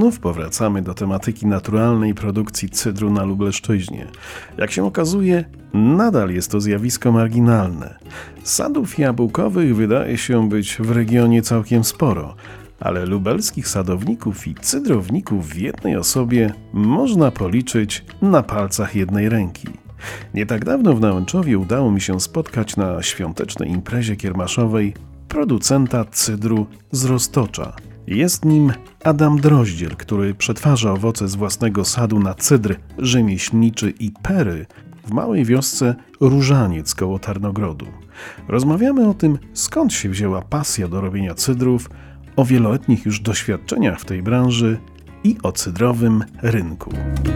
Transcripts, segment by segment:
Znów powracamy do tematyki naturalnej produkcji cydru na Lubelszczyźnie. Jak się okazuje, nadal jest to zjawisko marginalne. Sadów jabłkowych wydaje się być w regionie całkiem sporo, ale lubelskich sadowników i cydrowników w jednej osobie można policzyć na palcach jednej ręki. Nie tak dawno w Nałęczowie udało mi się spotkać na świątecznej imprezie kiermaszowej producenta cydru z Roztocza. Jest nim Adam Droździel, który przetwarza owoce z własnego sadu na cydr rzemieślniczy i pery w małej wiosce Różaniec koło Tarnogrodu. Rozmawiamy o tym, skąd się wzięła pasja do robienia cydrów, o wieloletnich już doświadczeniach w tej branży i o cydrowym rynku.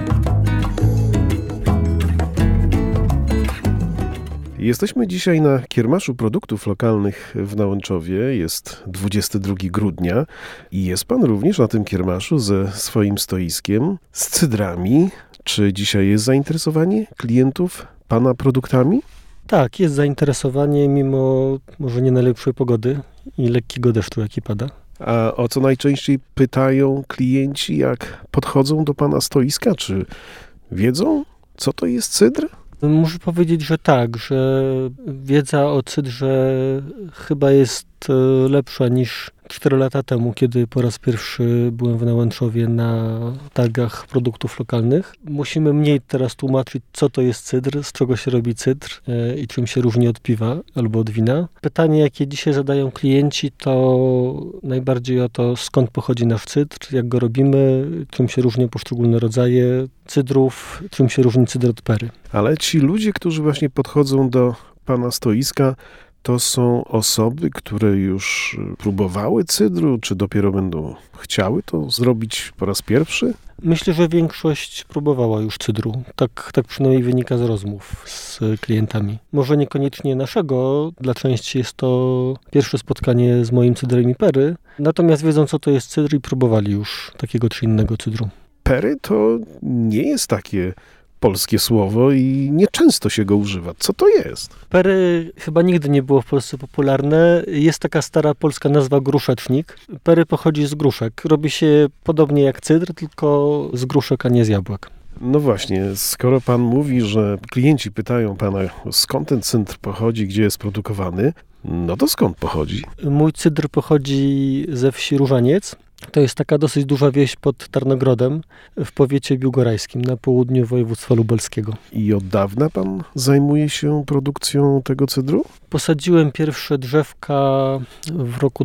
Jesteśmy dzisiaj na kiermaszu produktów lokalnych w Nałęczowie. Jest 22 grudnia i jest pan również na tym kiermaszu ze swoim stoiskiem, z cydrami. Czy dzisiaj jest zainteresowanie klientów pana produktami? Tak, jest zainteresowanie mimo może nie najlepszej pogody i lekkiego deszczu, jaki pada. A o co najczęściej pytają klienci, jak podchodzą do pana stoiska? Czy wiedzą, co to jest cydr? Muszę powiedzieć, że tak, że wiedza o cydrze chyba jest lepsza niż 4 lata temu, kiedy po raz pierwszy byłem w Nałęczowie na targach produktów lokalnych. Musimy mniej teraz tłumaczyć, co to jest cydr, z czego się robi cydr i czym się różni od piwa albo od wina. Pytanie, jakie dzisiaj zadają klienci, to najbardziej o to, skąd pochodzi nasz cydr, jak go robimy, czym się różnią poszczególne rodzaje cydrów, czym się różni cydr od pery. Ale ci ludzie, którzy właśnie podchodzą do pana stoiska, to są osoby, które już próbowały cydru, czy dopiero będą chciały to zrobić po raz pierwszy? Myślę, że większość próbowała już cydru. Tak przynajmniej wynika z rozmów z klientami. Może niekoniecznie naszego, dla części jest to pierwsze spotkanie z moim cydrem i pery, natomiast wiedzą, co to jest cydr i próbowali już takiego czy innego cydru. Pery to nie jest takie polskie słowo i nieczęsto się go używa. Co to jest? Pery chyba nigdy nie było w Polsce popularne. Jest taka stara polska nazwa gruszecznik. Pery pochodzi z gruszek. Robi się podobnie jak cydr, tylko z gruszek, a nie z jabłek. No właśnie, skoro pan mówi, że klienci pytają pana, skąd ten cydr pochodzi, gdzie jest produkowany, no to skąd pochodzi? Mój cydr pochodzi ze wsi Różaniec. To jest taka dosyć duża wieś pod Tarnogrodem w powiecie biłgorajskim na południu województwa lubelskiego. I od dawna pan zajmuje się produkcją tego cydru? Posadziłem pierwsze drzewka w roku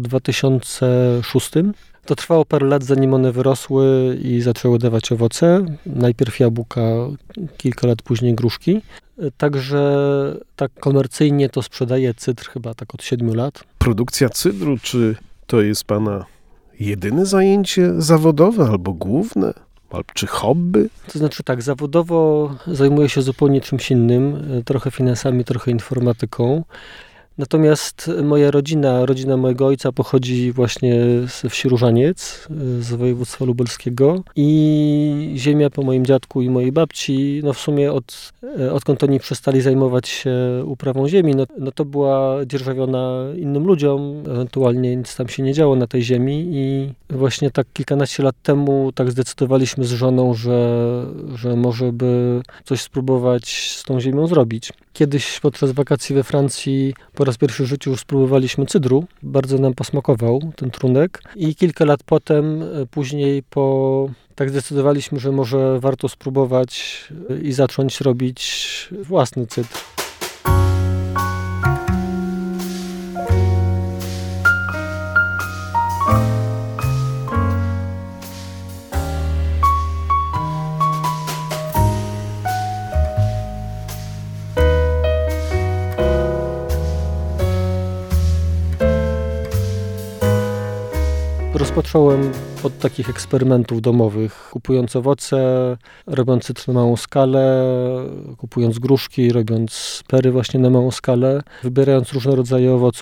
2006. To trwało parę lat, zanim one wyrosły i zaczęły dawać owoce. Najpierw jabłka, kilka lat później gruszki. Także tak komercyjnie to sprzedaję cydr chyba tak od 7 lat. Produkcja cydru, czy to jest pana jedyne zajęcie zawodowe albo główne? Czy hobby? To znaczy tak, zawodowo zajmuję się zupełnie czymś innym, trochę finansami, trochę informatyką. Natomiast moja rodzina mojego ojca pochodzi właśnie ze wsi Różaniec, z województwa lubelskiego i ziemia po moim dziadku i mojej babci, no w sumie odkąd oni przestali zajmować się uprawą ziemi, no to była dzierżawiona innym ludziom, ewentualnie nic tam się nie działo na tej ziemi i właśnie tak kilkanaście lat temu tak zdecydowaliśmy z żoną, że może by coś spróbować z tą ziemią zrobić. Kiedyś podczas wakacji we Francji po raz pierwszy w życiu spróbowaliśmy cydru. Bardzo nam posmakował ten trunek i kilka lat później tak zdecydowaliśmy, że może warto spróbować i zacząć robić własny cydr. Rozpocząłem od takich eksperymentów domowych, kupując owoce, robiąc cytr na małą skalę, kupując gruszki, robiąc pery właśnie na małą skalę, wybierając różne rodzaje owoców.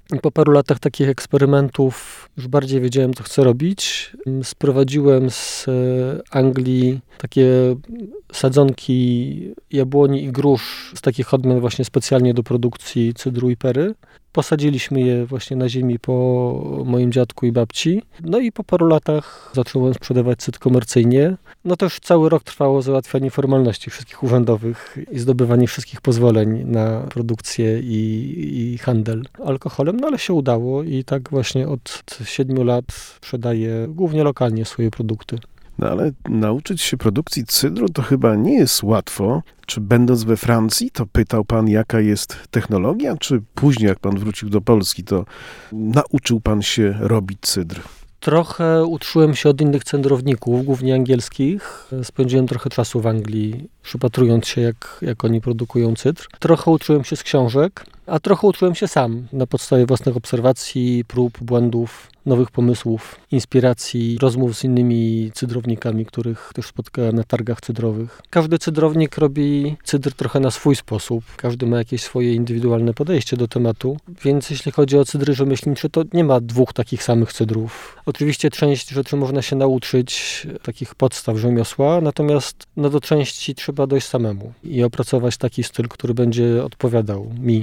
I po paru latach takich eksperymentów już bardziej wiedziałem, co chcę robić. Sprowadziłem z Anglii takie sadzonki jabłoni i grusz z takich odmian właśnie specjalnie do produkcji cydru i pery. Posadziliśmy je właśnie na ziemi po moim dziadku i babci. No i po paru latach zacząłem sprzedawać cydr komercyjnie. No to już cały rok trwało załatwianie formalności wszystkich urzędowych i zdobywanie wszystkich pozwoleń na produkcję i handel alkoholem. No ale się udało i tak właśnie od 7 lat sprzedaję głównie lokalnie swoje produkty. No ale nauczyć się produkcji cydru to chyba nie jest łatwo. Czy będąc we Francji, to pytał pan, jaka jest technologia? Czy później, jak pan wrócił do Polski, to nauczył pan się robić cydr? Trochę uczyłem się od innych cydrowników, głównie angielskich. Spędziłem trochę czasu w Anglii, przypatrując się, jak oni produkują cydr. Trochę uczyłem się z książek, a trochę uczyłem się sam na podstawie własnych obserwacji, prób, błędów, nowych pomysłów, inspiracji, rozmów z innymi cydrownikami, których też spotkałem na targach cydrowych. Każdy cydrownik robi cydr trochę na swój sposób. Każdy ma jakieś swoje indywidualne podejście do tematu, więc jeśli chodzi o cydry rzemieślnicze, to nie ma dwóch takich samych cydrów. Oczywiście część rzeczy można się nauczyć, takich podstaw rzemiosła, natomiast do części trzeba dojść samemu i opracować taki styl, który będzie odpowiadał mi.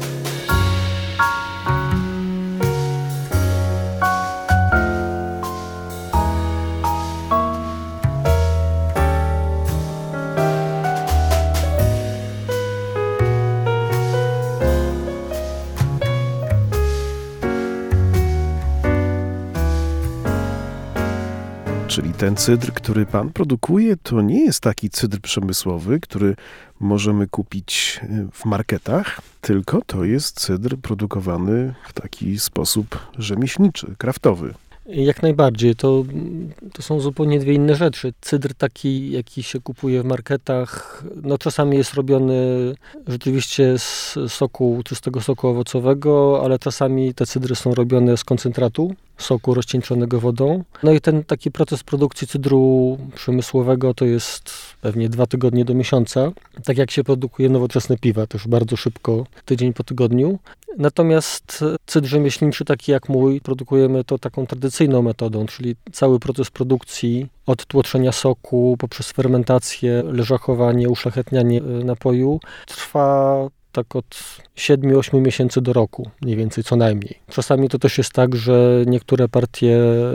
Czyli ten cydr, który pan produkuje, to nie jest taki cydr przemysłowy, który możemy kupić w marketach, tylko to jest cydr produkowany w taki sposób rzemieślniczy, kraftowy. Jak najbardziej. To są zupełnie dwie inne rzeczy. Cydr taki, jaki się kupuje w marketach, no czasami jest robiony rzeczywiście z soku, czystego soku owocowego, ale czasami te cydry są robione z koncentratu soku rozcieńczonego wodą. No i ten taki proces produkcji cydru przemysłowego to jest pewnie 2 tygodnie do miesiąca. Tak jak się produkuje nowoczesne piwa, też bardzo szybko, tydzień po tygodniu. Natomiast cydr rzemieślniczy, taki jak mój, produkujemy to taką tradycyjną metodą, czyli cały proces produkcji od tłoczenia soku poprzez fermentację, leżakowanie, uszlachetnianie napoju trwa tak od 7-8 miesięcy do roku, mniej więcej, co najmniej. Czasami to też jest tak, że niektóre partie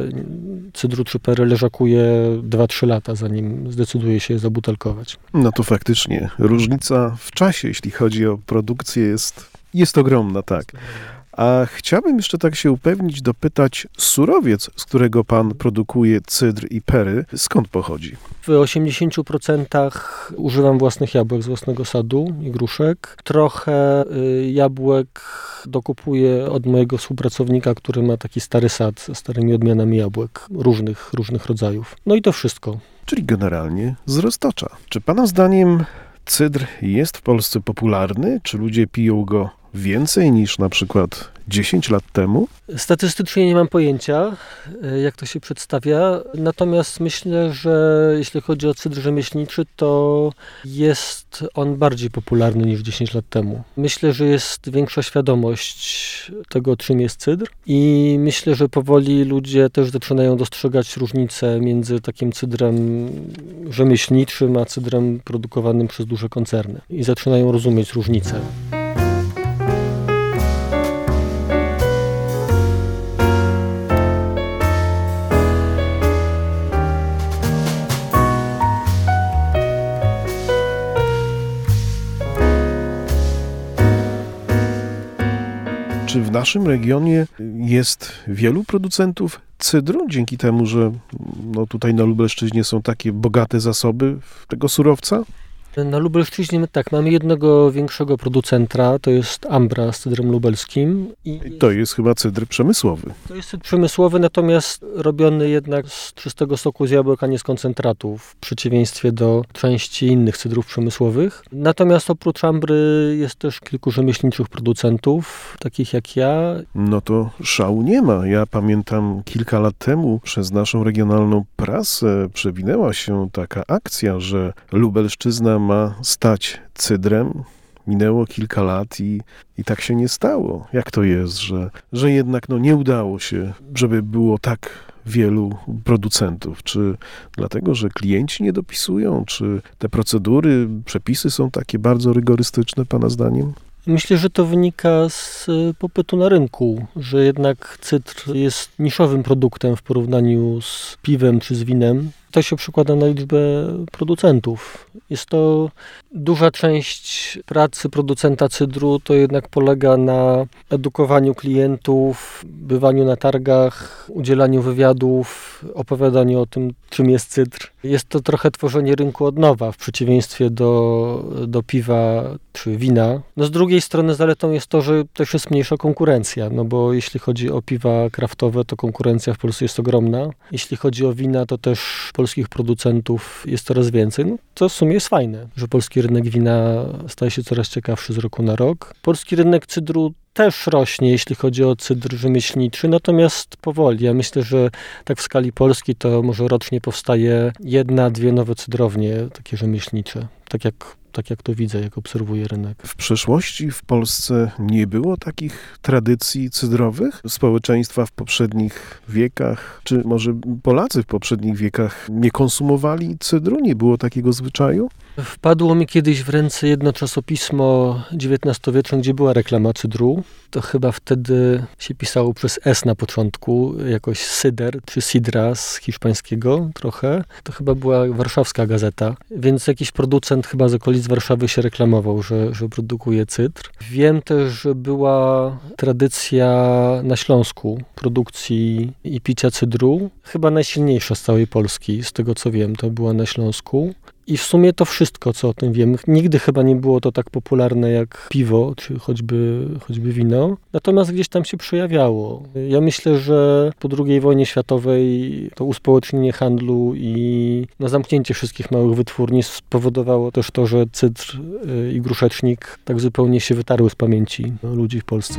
cydru czy pery leżakuje 2-3 lata, zanim zdecyduje się je zabutelkować. No to faktycznie różnica w czasie, jeśli chodzi o produkcję, jest ogromna, tak. A chciałbym jeszcze tak się upewnić, dopytać, surowiec, z którego pan produkuje cydr i pery, skąd pochodzi? W 80% używam własnych jabłek z własnego sadu i gruszek. Trochę jabłek dokupuję od mojego współpracownika, który ma taki stary sad ze starymi odmianami jabłek różnych rodzajów. No i to wszystko. Czyli generalnie z roztocza. Czy pana zdaniem cydr jest w Polsce popularny? Czy ludzie piją go więcej niż na przykład 10 lat temu? Statystycznie nie mam pojęcia, jak to się przedstawia, natomiast myślę, że jeśli chodzi o cydr rzemieślniczy, to jest on bardziej popularny niż 10 lat temu. Myślę, że jest większa świadomość tego, czym jest cydr i myślę, że powoli ludzie też zaczynają dostrzegać różnice między takim cydrem rzemieślniczym, a cydrem produkowanym przez duże koncerny i zaczynają rozumieć różnice. Czy w naszym regionie jest wielu producentów cydru, dzięki temu, że tutaj na Lubelszczyźnie są takie bogate zasoby tego surowca? Na Lubelszczyźnie tak, mamy jednego większego producenta, to jest Ambra z cydrem lubelskim. I to jest chyba cydr przemysłowy. To jest cydr przemysłowy, natomiast robiony jednak z czystego soku z jabłek, a nie z koncentratu, w przeciwieństwie do części innych cydrów przemysłowych. Natomiast oprócz Ambry jest też kilku rzemieślniczych producentów, takich jak ja. No to szału nie ma. Ja pamiętam kilka lat temu przez naszą regionalną prasę przewinęła się taka akcja, że Lubelszczyzna ma stać cydrem. minęło kilka lat i tak się nie stało. Jak to jest, że jednak nie udało się, żeby było tak wielu producentów? Czy dlatego, że klienci nie dopisują? Czy te procedury, przepisy są takie bardzo rygorystyczne, pana zdaniem? Myślę, że to wynika z popytu na rynku, że jednak cydr jest niszowym produktem w porównaniu z piwem czy z winem. To się przekłada na liczbę producentów. Jest to duża część pracy producenta cydru, to jednak polega na edukowaniu klientów, bywaniu na targach, udzielaniu wywiadów, opowiadaniu o tym, czym jest cydr. Jest to trochę tworzenie rynku od nowa, w przeciwieństwie do piwa czy wina. Z drugiej strony zaletą jest to, że też jest mniejsza konkurencja, bo jeśli chodzi o piwa kraftowe, to konkurencja w Polsce jest ogromna. Jeśli chodzi o wina, to też polskich producentów jest coraz więcej. To w sumie jest fajne, że polski rynek wina staje się coraz ciekawszy z roku na rok. Polski rynek cydru też rośnie, jeśli chodzi o cydr rzemieślniczy, natomiast powoli. Ja myślę, że tak w skali Polski to może rocznie powstaje 1-2 nowe cydrownie, takie rzemieślnicze. Tak jak to widzę, jak obserwuję rynek. W przeszłości w Polsce nie było takich tradycji cydrowych? Społeczeństwa w poprzednich wiekach, czy może Polacy w poprzednich wiekach nie konsumowali cydru? Nie było takiego zwyczaju? Wpadło mi kiedyś w ręce jedno czasopismo XIX-wieczne, gdzie była reklama cydru. To chyba wtedy się pisało przez S na początku, jakoś Syder czy Sidra z hiszpańskiego trochę. To chyba była warszawska gazeta, więc jakiś producent chyba z okolic Warszawy się reklamował, że produkuje cydr. Wiem też, że była tradycja na Śląsku produkcji i picia cydru. Chyba najsilniejsza z całej Polski, z tego co wiem, to była na Śląsku. I w sumie to wszystko, co o tym wiem. Nigdy chyba nie było to tak popularne jak piwo, czy choćby wino. Natomiast gdzieś tam się przejawiało. Ja myślę, że po II wojnie światowej to uspołecznienie handlu i zamknięcie wszystkich małych wytwórni spowodowało też to, że cydr i gruszecznik tak zupełnie się wytarły z pamięci ludzi w Polsce.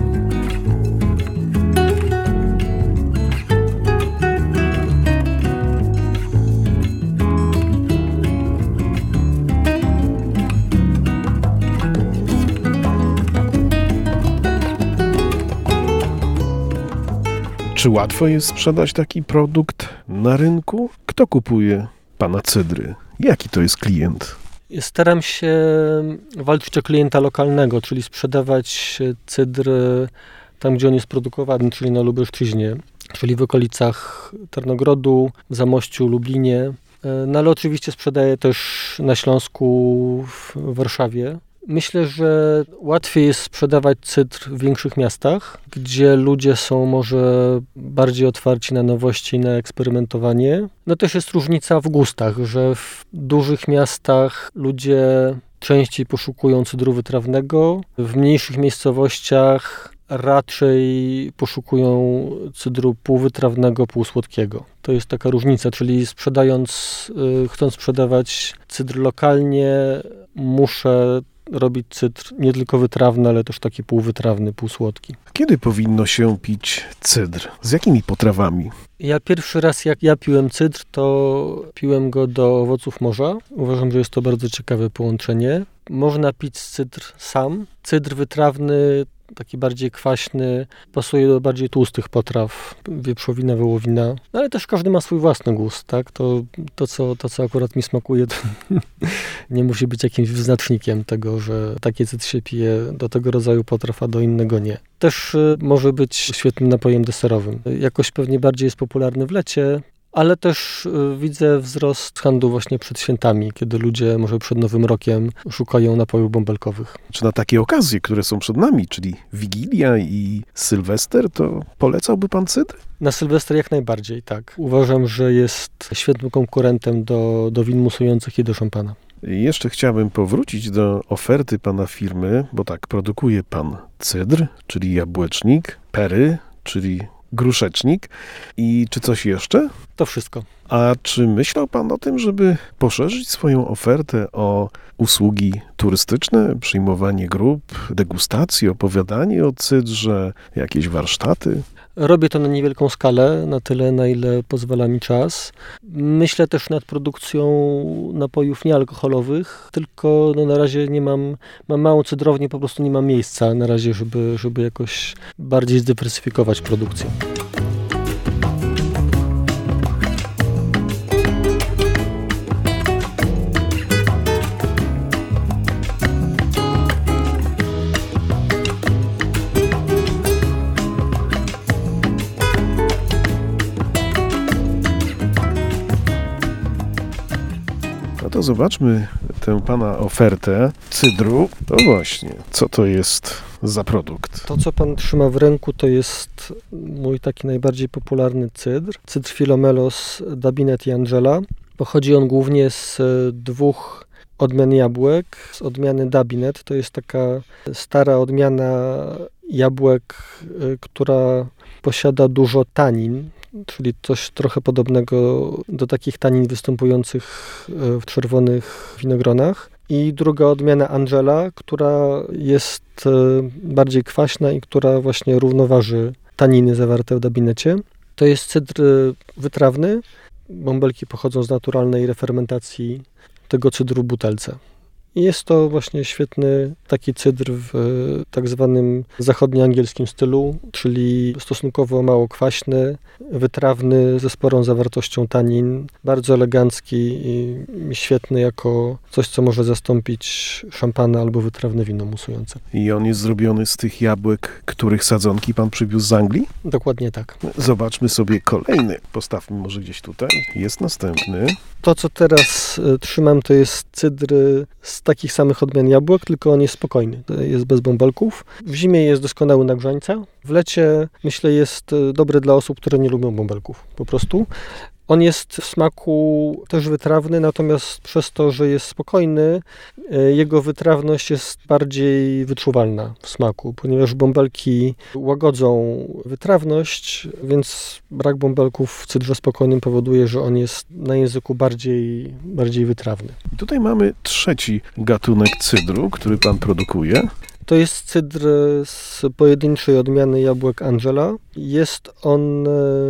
Czy łatwo jest sprzedać taki produkt na rynku? Kto kupuje pana cydry? Jaki to jest klient? Staram się walczyć o klienta lokalnego, czyli sprzedawać cydr tam, gdzie on jest produkowany, czyli na Lubelszczyźnie, czyli w okolicach Tarnogrodu, w Zamościu, Lublinie. Ale oczywiście sprzedaję też na Śląsku, w Warszawie. Myślę, że łatwiej jest sprzedawać cydr w większych miastach, gdzie ludzie są może bardziej otwarci na nowości i na eksperymentowanie. Też jest różnica w gustach, że w dużych miastach ludzie częściej poszukują cydru wytrawnego, w mniejszych miejscowościach raczej poszukują cydru półwytrawnego, półsłodkiego. To jest taka różnica, czyli chcąc sprzedawać cydr lokalnie, muszę robić cydr nie tylko wytrawny, ale też taki półwytrawny, półsłodki. Kiedy powinno się pić cydr? Z jakimi potrawami? Ja pierwszy raz, jak ja piłem cydr, to piłem go do owoców morza. Uważam, że jest to bardzo ciekawe połączenie. Można pić cydr sam. Cydr wytrawny, taki bardziej kwaśny, pasuje do bardziej tłustych potraw, wieprzowina, wołowina, ale też każdy ma swój własny gust, tak? To co akurat mi smakuje, to nie musi być jakimś wyznacznikiem tego, że taki cydr się pije do tego rodzaju potraw, a do innego nie. Też może być świetnym napojem deserowym. Jakoś pewnie bardziej jest popularny w lecie, ale też widzę wzrost handlu właśnie przed świętami, kiedy ludzie może przed Nowym Rokiem szukają napojów bąbelkowych. Czy na takie okazje, które są przed nami, czyli Wigilia i Sylwester, to polecałby pan cydr? Na Sylwester jak najbardziej, tak. Uważam, że jest świetnym konkurentem do win musujących i do szampana. Jeszcze chciałbym powrócić do oferty pana firmy, bo tak, produkuje pan cydr, czyli jabłecznik, pery, czyli gruszecznik i czy coś jeszcze? To wszystko. A czy myślał pan o tym, żeby poszerzyć swoją ofertę o usługi turystyczne, przyjmowanie grup, degustacje, opowiadanie o cydrze, jakieś warsztaty? Robię to na niewielką skalę, na tyle, na ile pozwala mi czas. Myślę też nad produkcją napojów niealkoholowych, tylko na razie mam małą cydrownię, po prostu nie mam miejsca na razie, żeby jakoś bardziej zdywersyfikować produkcję. No to zobaczmy tę pana ofertę cydru. No właśnie, co to jest za produkt? To, co pan trzyma w ręku, to jest mój taki najbardziej popularny cydr. Cydr Philomelos, Dabinet i Angela. Pochodzi on głównie z 2 odmian jabłek. Z odmiany Dabinet, to jest taka stara odmiana jabłek, która posiada dużo tanin, czyli coś trochę podobnego do takich tanin występujących w czerwonych winogronach. I druga odmiana Angela, która jest bardziej kwaśna i która właśnie równoważy taniny zawarte w Dabinecie. To jest cydr wytrawny. Bąbelki pochodzą z naturalnej refermentacji tego cydru w butelce. I jest to właśnie świetny taki cydr w tak zwanym zachodnioangielskim stylu, czyli stosunkowo mało kwaśny, wytrawny, ze sporą zawartością tanin, bardzo elegancki i świetny jako coś, co może zastąpić szampana albo wytrawne wino musujące. I on jest zrobiony z tych jabłek, których sadzonki pan przywiózł z Anglii? Dokładnie tak. Zobaczmy sobie kolejny. Postawmy może gdzieś tutaj. Jest następny. To, co teraz trzymam, to jest cydr z takich samych odmian jabłek, tylko on jest spokojny. Jest bez bąbelków. W zimie jest doskonały na grzańca. W lecie, myślę, jest dobry dla osób, które nie lubią bąbelków. Po prostu. On jest w smaku też wytrawny, natomiast przez to, że jest spokojny, jego wytrawność jest bardziej wyczuwalna w smaku, ponieważ bąbelki łagodzą wytrawność, więc brak bąbelków w cydrze spokojnym powoduje, że on jest na języku bardziej wytrawny. I tutaj mamy trzeci gatunek cydru, który pan produkuje. To jest cydr z pojedynczej odmiany jabłek Angela. Jest on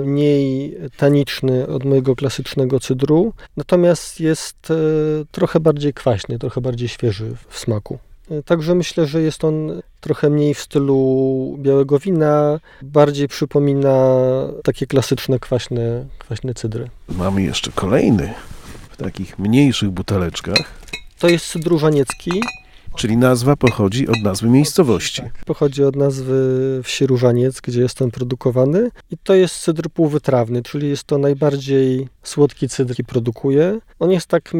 mniej taniczny od mojego klasycznego cydru, natomiast jest trochę bardziej kwaśny, trochę bardziej świeży w smaku. Także myślę, że jest on trochę mniej w stylu białego wina, bardziej przypomina takie klasyczne, kwaśne cydry. Mamy jeszcze kolejny w takich mniejszych buteleczkach. To jest cydr różaniecki. Czyli nazwa pochodzi od nazwy miejscowości. Tak, pochodzi od nazwy wsi Różaniec, gdzie jest on produkowany. I to jest cydr półwytrawny, czyli jest to najbardziej słodki cydr, jaki produkuje. On jest tak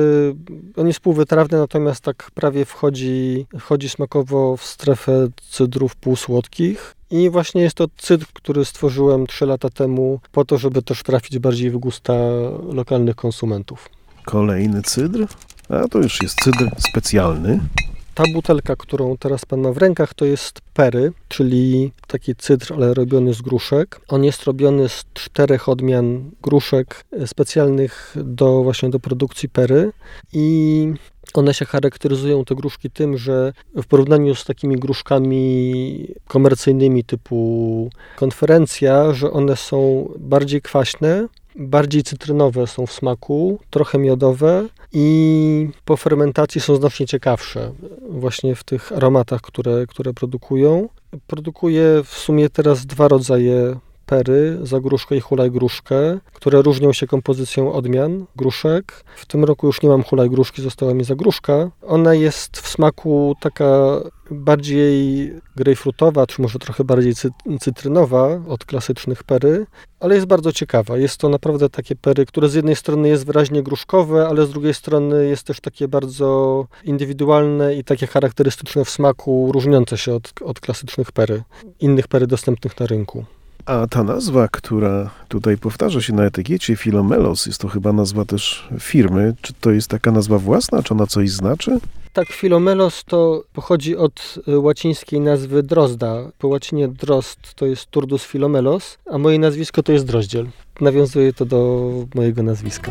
on jest półwytrawny, natomiast tak prawie wchodzi smakowo w strefę cydrów półsłodkich. I właśnie jest to cydr, który stworzyłem 3 lata temu po to, żeby też trafić bardziej w gusta lokalnych konsumentów. Kolejny cydr, a to już jest cydr specjalny. Ta butelka, którą teraz pan ma w rękach, to jest Perry, czyli taki cydr, ale robiony z gruszek. On jest robiony z 4 odmian gruszek specjalnych właśnie do produkcji Perry i one się charakteryzują, te gruszki, tym, że w porównaniu z takimi gruszkami komercyjnymi typu konferencja, że one są bardziej kwaśne, bardziej cytrynowe są w smaku, trochę miodowe i po fermentacji są znacznie ciekawsze właśnie w tych aromatach, które produkują. Produkuję w sumie teraz 2 rodzaje Perry, zagruszkę i hulajgruszkę, które różnią się kompozycją odmian gruszek. W tym roku już nie mam hulajgruszki, została mi zagruszka. Ona jest w smaku taka bardziej grejpfrutowa, czy może trochę bardziej cytrynowa od klasycznych Perry, ale jest bardzo ciekawa. Jest to naprawdę takie Perry, które z jednej strony jest wyraźnie gruszkowe, ale z drugiej strony jest też takie bardzo indywidualne i takie charakterystyczne w smaku, różniące się od klasycznych Perry, innych Perry dostępnych na rynku. A ta nazwa, która tutaj powtarza się na etykiecie, Philomelos, jest to chyba nazwa też firmy. Czy to jest taka nazwa własna, czy ona coś znaczy? Tak, Philomelos to pochodzi od łacińskiej nazwy drozda. Po łacinie drozd to jest Turdus Philomelos, a moje nazwisko to jest Droździel. Nawiązuje to do mojego nazwiska.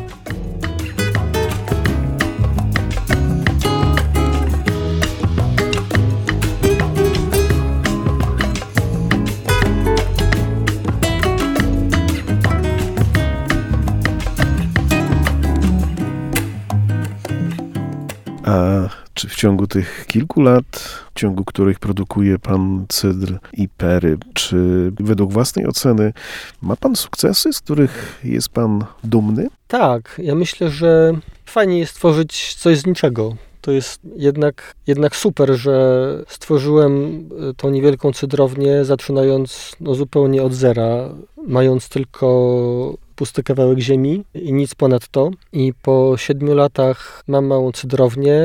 Czy w ciągu tych kilku lat, w ciągu których produkuje pan cydr i pery, czy według własnej oceny ma pan sukcesy, z których jest pan dumny? Tak, ja myślę, że fajnie jest tworzyć coś z niczego. To jest jednak super, że stworzyłem tą niewielką cydrownię, zaczynając zupełnie od zera, mając tylko pusty kawałek ziemi i nic ponad to. I po 7 latach mam małą cydrownię,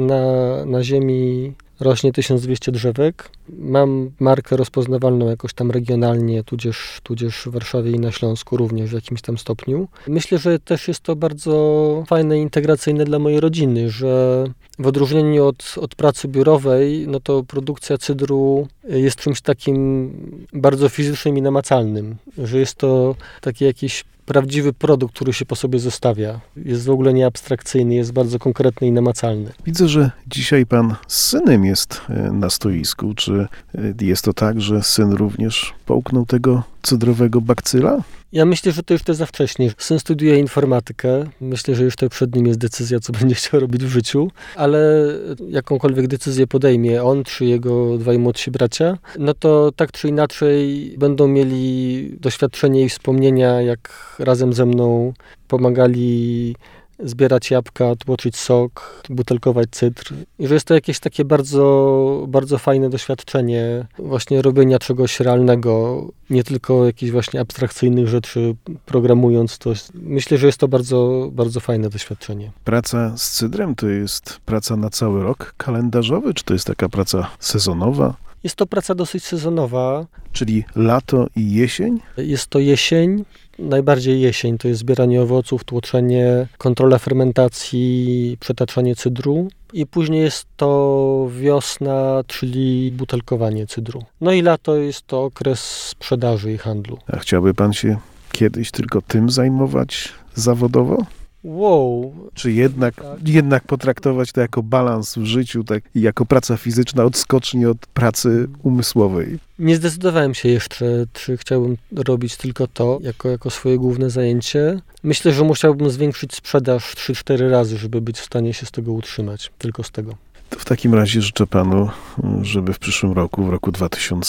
na ziemi rośnie 1200 drzewek. Mam markę rozpoznawalną jakoś tam regionalnie, tudzież w Warszawie i na Śląsku również w jakimś tam stopniu. Myślę, że też jest to bardzo fajne i integracyjne dla mojej rodziny, że w odróżnieniu od pracy biurowej, no to produkcja cydru jest czymś takim bardzo fizycznym i namacalnym, że jest to taki jakiś prawdziwy produkt, który się po sobie zostawia. Jest w ogóle nieabstrakcyjny, jest bardzo konkretny i namacalny. Widzę, że dzisiaj pan z synem jest na stoisku. Czy jest to tak, że syn również połknął tego cydrowego bakcyla? Ja myślę, że to jeszcze za wcześnie. Syn studiuje informatykę. Myślę, że jeszcze przed nim jest decyzja, co będzie chciał robić w życiu, ale jakąkolwiek decyzję podejmie on czy jego dwaj młodsi bracia, no to tak czy inaczej będą mieli doświadczenie i wspomnienia, jak razem ze mną pomagali zbierać jabłka, tłoczyć sok, butelkować cydr. I że jest to jakieś takie bardzo, bardzo fajne doświadczenie właśnie robienia czegoś realnego, nie tylko jakichś właśnie abstrakcyjnych rzeczy programując to. Myślę, że jest to bardzo, bardzo fajne doświadczenie. Praca z cydrem to jest praca na cały rok kalendarzowy, czy to jest taka praca sezonowa? Jest to praca dosyć sezonowa. Czyli lato i jesień? Jest to jesień, najbardziej jesień. To jest zbieranie owoców, tłoczenie, kontrola fermentacji, przetaczanie cydru. I później jest to wiosna, czyli butelkowanie cydru. No i lato jest to okres sprzedaży i handlu. A chciałby pan się kiedyś tylko tym zajmować zawodowo? Wow. Czy jednak potraktować to jako balans w życiu, tak i jako praca fizyczna odskocznie od pracy umysłowej? Nie zdecydowałem się jeszcze, czy chciałbym robić tylko to jako swoje główne zajęcie. Myślę, że musiałbym zwiększyć sprzedaż 3-4 razy, żeby być w stanie się z tego utrzymać, tylko z tego. To w takim razie życzę panu, żeby w przyszłym roku, w roku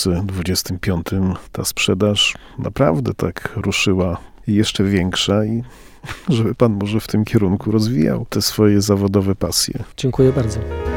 2025, ta sprzedaż naprawdę tak ruszyła jeszcze większa i żeby pan może w tym kierunku rozwijał te swoje zawodowe pasje. Dziękuję bardzo.